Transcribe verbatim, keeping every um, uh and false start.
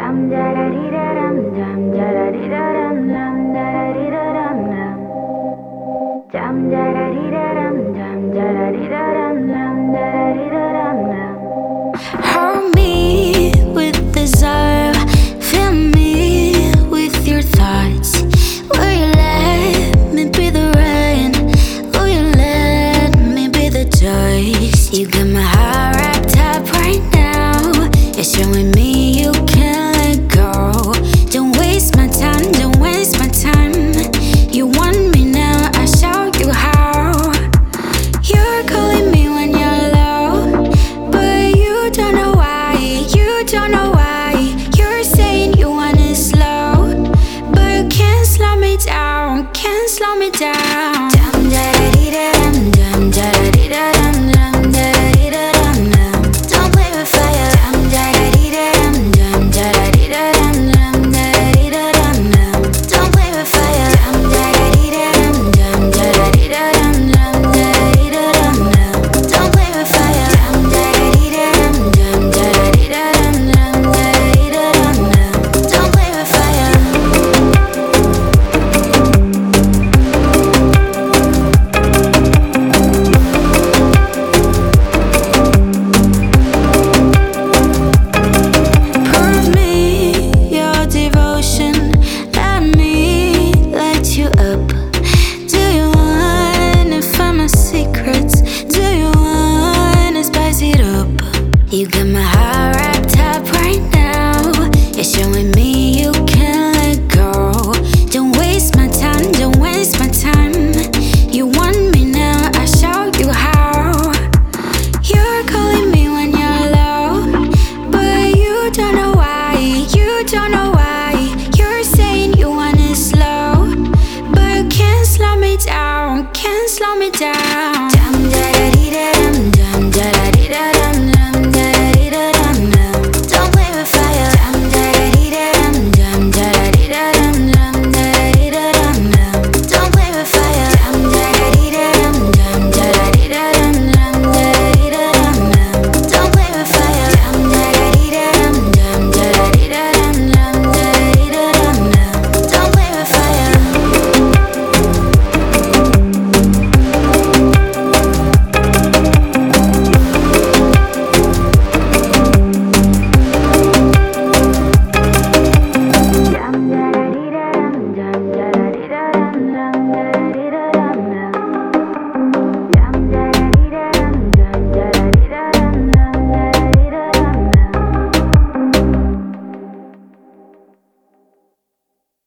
Dum da da dee da dum dum da da dee da dum dum da da dee da dum dum. Dum da da dee da dum dum da da dee da dum dum da da dee da dum dum. Hold me with desire, fill me with your thoughts. Will you let me be the rain? Will you let me be the choice? You got my heart wrapped up right now. You're showing me you can't let go. Don't waste my time, don't waste my time. You want me now, I'll show you how. You're calling me when you're low, but you don't know why, you don't know why. You're saying you want it slow, but you can't slow me down, can't slow me down. Dum da da dee da dum dum da da dee da dum dum da da dee da dum dum. Don't play with fire. Dum da da dee da dum dum da da dee da dum dum da da dee da dum dum. Don't play with fire. Dum da da dee da dum dum da da dee da dum dum da da dee da dum dum. Don't play with fire. Dum da da dee da dum dum da da dee da dum dum da da dee da dum dum. Don't play with fire. Prove me your devotion. Let me light you up. Do you wanna find my secrets? Do you wanna spice it up? You got my heart wrapped up right now. You're showing me you can't let go. Don't waste my time, don't waste my time. You want me now, I'll show you how. You're calling me when you're low, but you don't know why, you don't know why. You're saying you want it slow, but you can't slow me down, can't slow me down.